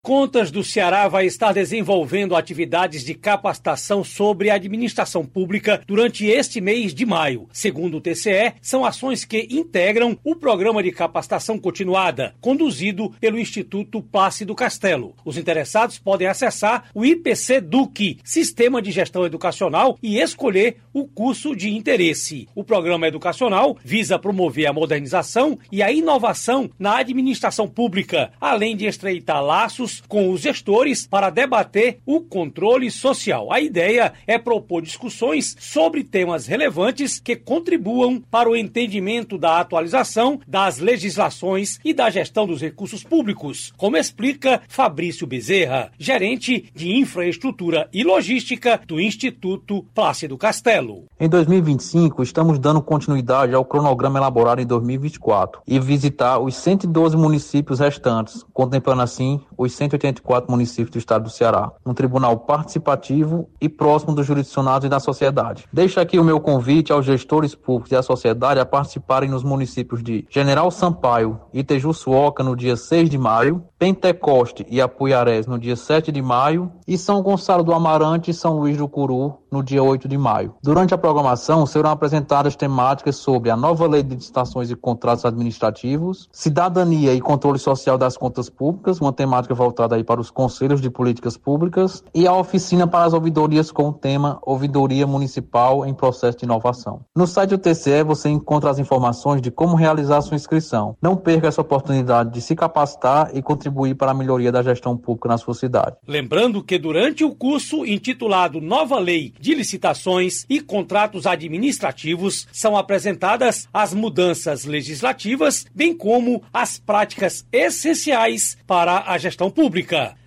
Contas do Ceará vai estar desenvolvendo atividades de capacitação sobre administração pública durante este mês de maio. Segundo o TCE, são ações que integram o programa de capacitação continuada, conduzido pelo Instituto Plácido Castelo. Os interessados podem acessar o IPC-DUC, Sistema de Gestão Educacional, e escolher o curso de interesse. O programa educacional visa promover a modernização e a inovação na administração pública, além de estreitar laços com os gestores para debater o controle social. A ideia é propor discussões sobre temas relevantes que contribuam para o entendimento da atualização das legislações e da gestão dos recursos públicos, como explica Fabrício Bezerra, gerente de infraestrutura e logística do Instituto Plácido Castelo. Em 2025, estamos dando continuidade ao cronograma elaborado em 2024 e visitar os 112 municípios restantes, contemplando assim os 184 municípios do estado do Ceará, um tribunal participativo e próximo dos jurisdicionados e da sociedade. Deixo aqui o meu convite aos gestores públicos e à sociedade a participarem nos municípios de General Sampaio e Tejuçuoca no dia 6 de maio, Pentecoste e Apuiarés no dia 7 de maio e São Gonçalo do Amarante e São Luís do Curu no dia 8 de maio. Durante a programação serão apresentadas temáticas sobre a nova lei de licitações e contratos administrativos, cidadania e controle social das contas públicas, uma temática voltada aí para os conselhos de políticas públicas, e a oficina para as ouvidorias com o tema Ouvidoria Municipal em Processo de Inovação. No site do TCE você encontra as informações de como realizar a sua inscrição. Não perca essa oportunidade de se capacitar e contribuir para a melhoria da gestão pública na sua cidade. Lembrando que durante o curso intitulado Nova Lei de Licitações e Contratos Administrativos são apresentadas as mudanças legislativas, bem como as práticas essenciais para a gestão pública.